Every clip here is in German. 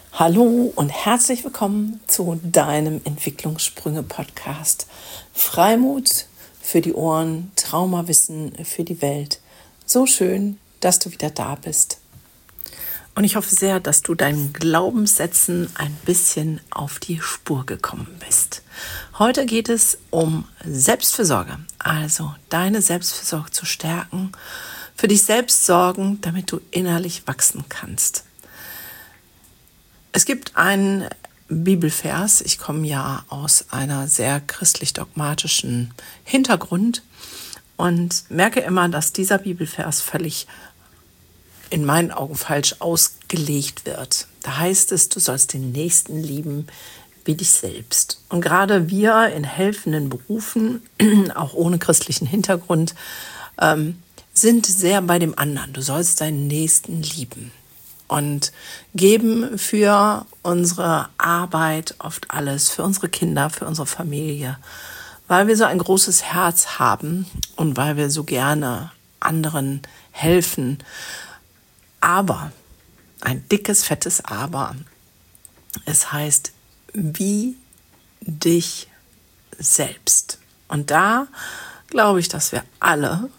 Hallo und herzlich willkommen zu deinem Entwicklungssprünge-Podcast. Freimut für die Ohren, Traumawissen für die Welt. So schön, dass du wieder da bist. Und ich hoffe sehr, dass du deinen Glaubenssätzen ein bisschen auf die Spur gekommen bist. Heute geht es um Selbstfürsorge, also deine Selbstfürsorge zu stärken, für dich selbst sorgen, damit du innerlich wachsen kannst. Es gibt einen Bibelvers, ich komme ja aus einer sehr christlich-dogmatischen Hintergrund und merke immer, dass dieser Bibelvers völlig in meinen Augen falsch ausgelegt wird. Da heißt es, du sollst den Nächsten lieben wie dich selbst. Und gerade wir in helfenden Berufen, auch ohne christlichen Hintergrund, sind sehr bei dem anderen. Du sollst deinen Nächsten lieben. Und geben für unsere Arbeit oft alles, für unsere Kinder, für unsere Familie, weil wir so ein großes Herz haben und weil wir so gerne anderen helfen. Aber, ein dickes, fettes Aber, es heißt, wie dich selbst. Und da glaube ich, dass wir alle,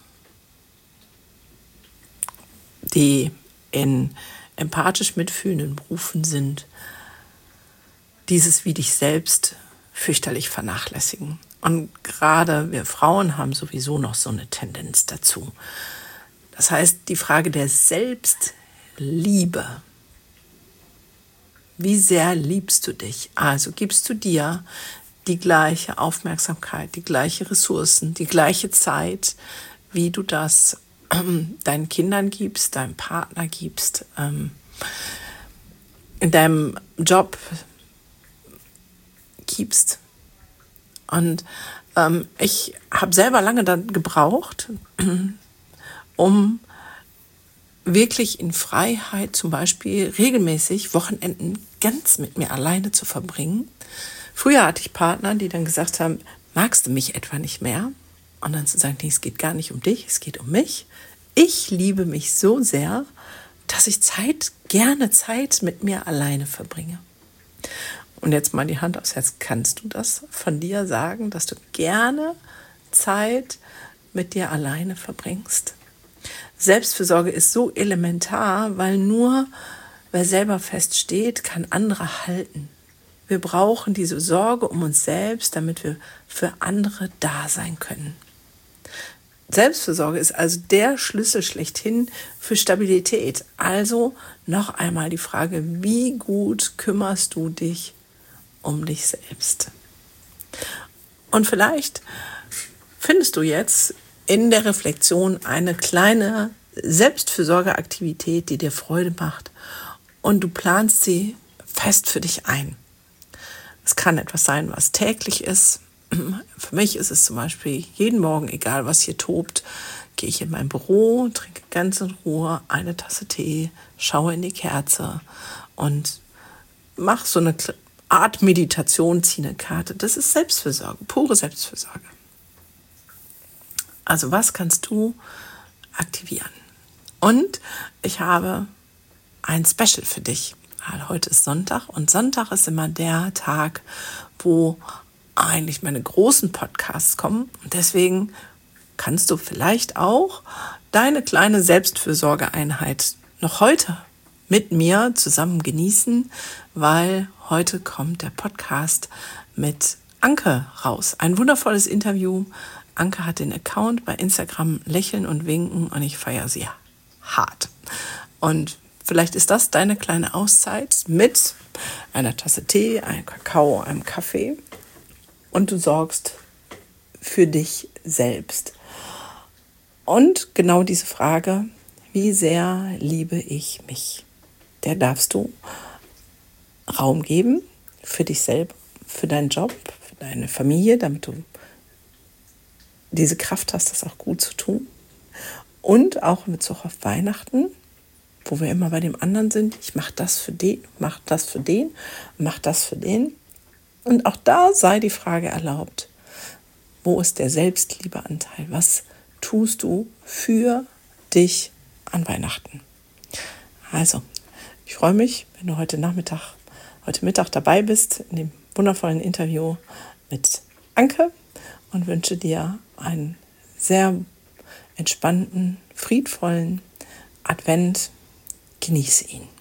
die in empathisch mitfühlenden Berufen sind, dieses wie dich selbst fürchterlich vernachlässigen. Und gerade wir Frauen haben sowieso noch so eine Tendenz dazu. Das heißt, die Frage der Selbstliebe. Wie sehr liebst du dich? Also gibst du dir die gleiche Aufmerksamkeit, die gleiche Ressourcen, die gleiche Zeit, wie du das deinen Kindern gibst, deinem Partner gibst, in deinem Job gibst. Und ich habe selber lange dann gebraucht, um wirklich in Freiheit zum Beispiel regelmäßig Wochenenden ganz mit mir alleine zu verbringen. Früher hatte ich Partner, die dann gesagt haben, magst du mich etwa nicht mehr? Und dann zu sagen, nee, es geht gar nicht um dich, es geht um mich. Ich liebe mich so sehr, dass ich gerne Zeit mit mir alleine verbringe. Und jetzt mal die Hand aufs Herz, kannst du das von dir sagen, dass du gerne Zeit mit dir alleine verbringst? Selbstfürsorge ist so elementar, weil nur wer selber feststeht, kann andere halten. Wir brauchen diese Sorge um uns selbst, damit wir für andere da sein können. Selbstfürsorge ist also der Schlüssel schlechthin für Stabilität. Also noch einmal die Frage, wie gut kümmerst du dich um dich selbst? Und vielleicht findest du jetzt in der Reflexion eine kleine Selbstfürsorgeaktivität, die dir Freude macht und du planst sie fest für dich ein. Es kann etwas sein, was täglich ist. Für mich ist es zum Beispiel jeden Morgen, egal was hier tobt, gehe ich in mein Büro, trinke ganz in Ruhe eine Tasse Tee, schaue in die Kerze und mache so eine Art Meditation, ziehe eine Karte. Das ist Selbstfürsorge, pure Selbstfürsorge. Also was kannst du aktivieren? Und ich habe ein Special für dich. Heute ist Sonntag und Sonntag ist immer der Tag, wo eigentlich meine großen Podcasts kommen. Und deswegen kannst du vielleicht auch deine kleine Selbstfürsorgeeinheit noch heute mit mir zusammen genießen, weil heute kommt der Podcast mit Anke raus. Ein wundervolles Interview. Anke hat den Account bei Instagram Lächeln und Winken und ich feiere sie hart. Und vielleicht ist das deine kleine Auszeit mit einer Tasse Tee, einem Kakao, einem Kaffee und du sorgst für dich selbst. Und genau diese Frage, wie sehr liebe ich mich? Der darfst du Raum geben für dich selbst, für deinen Job, für deine Familie, damit du diese Kraft hast, das auch gut zu tun. Und auch in Bezug auf Weihnachten, wo wir immer bei dem anderen sind. Ich mache das für den, mache das für den, mache das für den. Und auch da sei die Frage erlaubt, wo ist der Selbstliebeanteil? Was tust du für dich an Weihnachten? Also, ich freue mich, wenn du heute Nachmittag heute Mittag dabei bist in dem wundervollen Interview mit Anke und wünsche dir einen sehr entspannten, friedvollen Advent. Genieße ihn.